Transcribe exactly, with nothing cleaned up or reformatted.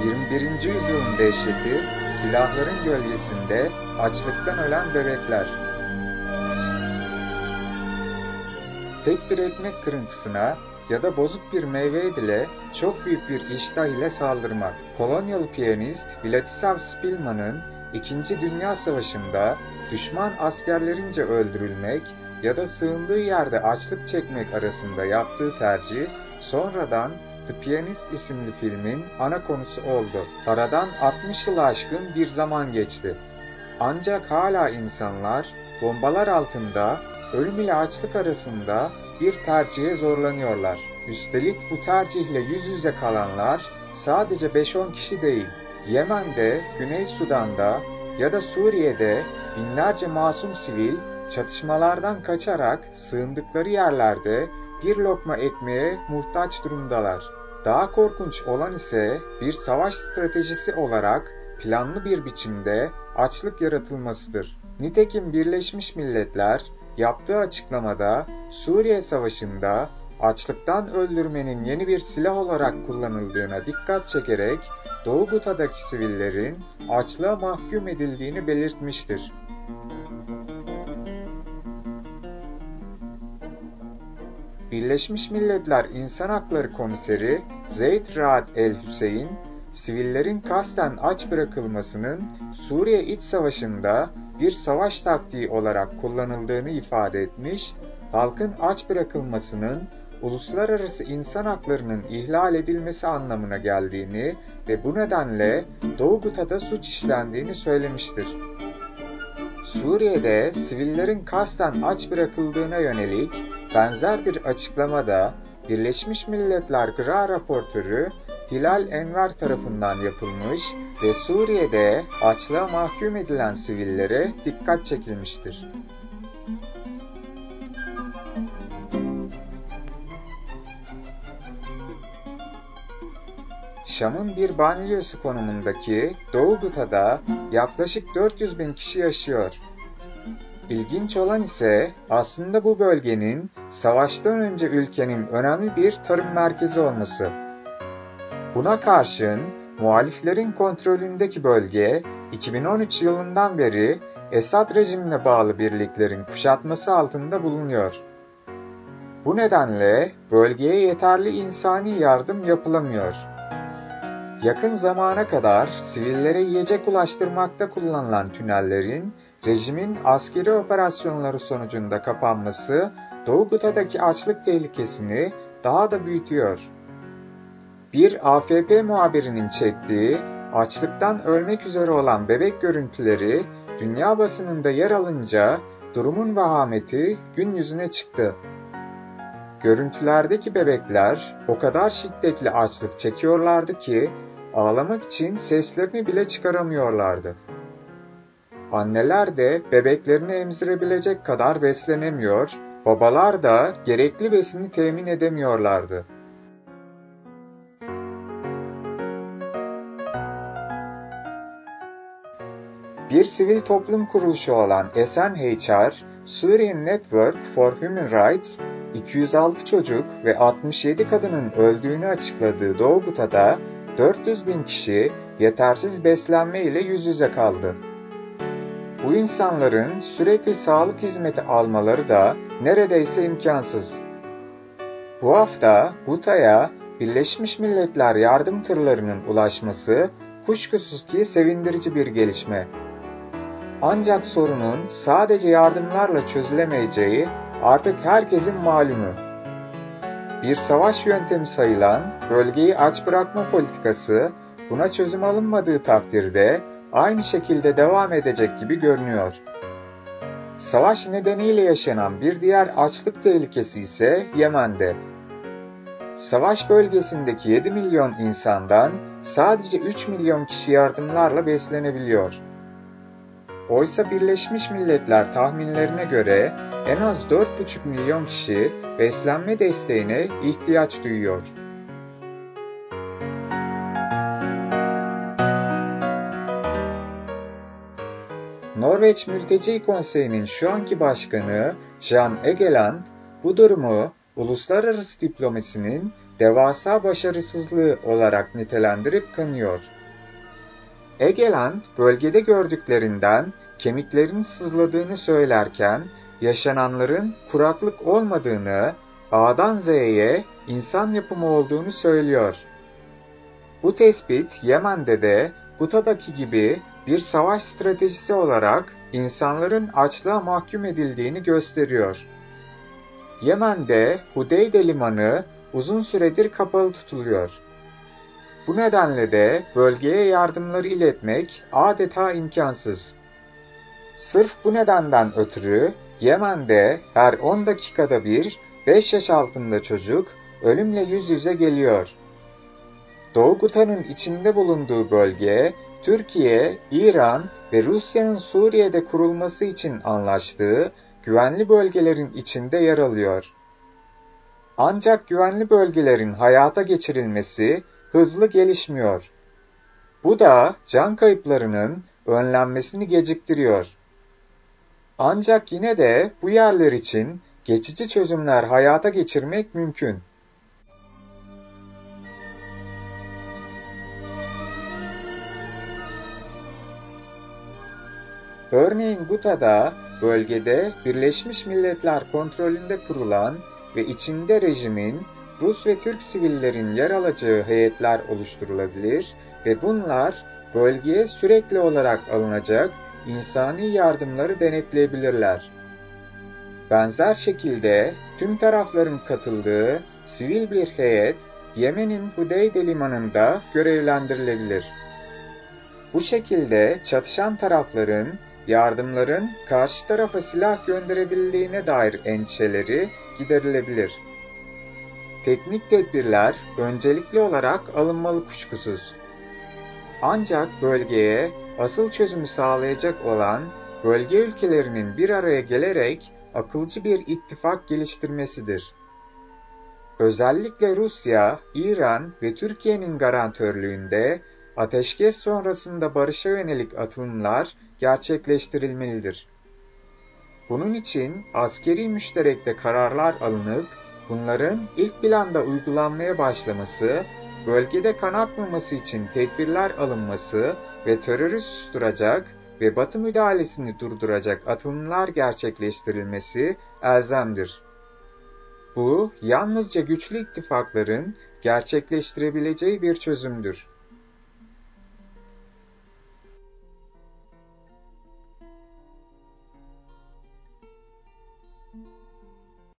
yirmi birinci yüzyılın dehşeti, silahların gölgesinde açlıktan ölen bebekler. Tek bir ekmek kırıntısına ya da bozuk bir meyveye bile çok büyük bir iştah ile saldırmak. Polonyalı piyanist Władysław Szpilman'ın İkinci Dünya Savaşı'nda düşman askerlerince öldürülmek ya da sığındığı yerde açlık çekmek arasında yaptığı tercih, sonradan The Pianist isimli filmin ana konusu oldu. Aradan altmış yılı aşkın bir zaman geçti. Ancak hala insanlar bombalar altında ölüm ile açlık arasında bir tercihe zorlanıyorlar. Üstelik bu tercihle yüz yüze kalanlar sadece beş on kişi değil. Yemen'de, Güney Sudan'da ya da Suriye'de binlerce masum sivil çatışmalardan kaçarak sığındıkları yerlerde bir lokma ekmeğe muhtaç durumdalar. Daha korkunç olan ise bir savaş stratejisi olarak planlı bir biçimde açlık yaratılmasıdır. Nitekim Birleşmiş Milletler yaptığı açıklamada Suriye Savaşı'nda açlıktan öldürmenin yeni bir silah olarak kullanıldığına dikkat çekerek Doğu Guta'daki sivillerin açlığa mahkum edildiğini belirtmiştir. Birleşmiş Milletler İnsan Hakları Komiseri Zeid Ra'ad el-Hüseyin, sivillerin kasten aç bırakılmasının Suriye İç Savaşı'nda bir savaş taktiği olarak kullanıldığını ifade etmiş, halkın aç bırakılmasının uluslararası insan haklarının ihlal edilmesi anlamına geldiğini ve bu nedenle Doğu Guta'da suç işlendiğini söylemiştir. Suriye'de sivillerin kasten aç bırakıldığına yönelik benzer bir açıklamada Birleşmiş Milletler Gıda Raportörü Hilal Enver tarafından yapılmış ve Suriye'de açlığa mahkum edilen sivillere dikkat çekilmiştir. Şam'ın bir banliyosu konumundaki Doğu Guta'da yaklaşık dört yüz bin kişi yaşıyor. İlginç olan ise aslında bu bölgenin savaştan önce ülkenin önemli bir tarım merkezi olması. Buna karşın muhaliflerin kontrolündeki bölge iki bin on üç yılından beri Esad rejimine bağlı birliklerin kuşatması altında bulunuyor. Bu nedenle bölgeye yeterli insani yardım yapılamıyor. Yakın zamana kadar sivillere yiyecek ulaştırmakta kullanılan tünellerin rejimin askeri operasyonları sonucunda kapanması Doğu Guta'daki açlık tehlikesini daha da büyütüyor. Bir A F P muhabirinin çektiği açlıktan ölmek üzere olan bebek görüntüleri dünya basınında yer alınca durumun vahameti gün yüzüne çıktı. Görüntülerdeki bebekler o kadar şiddetli açlık çekiyorlardı ki ağlamak için seslerini bile çıkaramıyorlardı. Anneler de bebeklerini emzirebilecek kadar beslenemiyor, babalar da gerekli besini temin edemiyorlardı. Bir sivil toplum kuruluşu olan S N H R, Syrian Network for Human Rights, iki yüz altı çocuk ve altmış yedi kadının öldüğünü açıkladığı Doğu Guta'da dört yüz bin kişi yetersiz beslenme ile yüz yüze kaldı. Bu insanların sürekli sağlık hizmeti almaları da neredeyse imkansız. Bu hafta Guta'ya Birleşmiş Milletler yardım tırlarının ulaşması kuşkusuz ki sevindirici bir gelişme. Ancak sorunun sadece yardımlarla çözülemeyeceği artık herkesin malumu. Bir savaş yöntemi sayılan bölgeyi aç bırakma politikası buna çözüm alınmadığı takdirde aynı şekilde devam edecek gibi görünüyor. Savaş nedeniyle yaşanan bir diğer açlık tehlikesi ise Yemen'de. Savaş bölgesindeki yedi milyon insandan sadece üç milyon kişi yardımlarla beslenebiliyor. Oysa Birleşmiş Milletler tahminlerine göre en az dört buçuk milyon kişi beslenme desteğine ihtiyaç duyuyor. Norveç Mülteci Konseyi'nin şu anki başkanı Jan Egeland, bu durumu uluslararası diplomasinin devasa başarısızlığı olarak nitelendirip kınıyor. Egeland, bölgede gördüklerinden kemiklerin sızladığını söylerken, yaşananların kuraklık olmadığını, A'dan Z'ye insan yapımı olduğunu söylüyor. Bu tespit, Yemen'de de Guta'daki gibi bir savaş stratejisi olarak insanların açlığa mahkum edildiğini gösteriyor. Yemen'de Hudeyde limanı uzun süredir kapalı tutuluyor. Bu nedenle de bölgeye yardımları iletmek adeta imkansız. Sırf bu nedenden ötürü Yemen'de her on dakikada bir beş yaş altında çocuk ölümle yüz yüze geliyor. Doğu Guta'nın içinde bulunduğu bölge, Türkiye, İran ve Rusya'nın Suriye'de kurulması için anlaştığı güvenli bölgelerin içinde yer alıyor. Ancak güvenli bölgelerin hayata geçirilmesi hızlı gelişmiyor. Bu da can kayıplarının önlenmesini geciktiriyor. Ancak yine de bu yerler için geçici çözümler hayata geçirmek mümkün. Örneğin Guta'da, bölgede Birleşmiş Milletler kontrolünde kurulan ve içinde rejimin, Rus ve Türk sivillerin yer alacağı heyetler oluşturulabilir ve bunlar bölgeye sürekli olarak alınacak insani yardımları denetleyebilirler. Benzer şekilde tüm tarafların katıldığı sivil bir heyet, Yemen'in Hudeyde limanında görevlendirilebilir. Bu şekilde çatışan tarafların, yardımların karşı tarafa silah gönderebildiğine dair endişeleri giderilebilir. Teknik tedbirler öncelikli olarak alınmalı kuşkusuz. Ancak bölgeye asıl çözümü sağlayacak olan bölge ülkelerinin bir araya gelerek akılcı bir ittifak geliştirmesidir. Özellikle Rusya, İran ve Türkiye'nin garantörlüğünde ateşkes sonrasında barışa yönelik atılımlar gerçekleştirilmelidir. Bunun için askeri müşterekte kararlar alınıp bunların ilk planda uygulanmaya başlaması, bölgede kan akmaması için tedbirler alınması ve terörü susturacak ve Batı müdahalesini durduracak atılımlar gerçekleştirilmesi elzemdir. Bu, yalnızca güçlü ittifakların gerçekleştirebileceği bir çözümdür.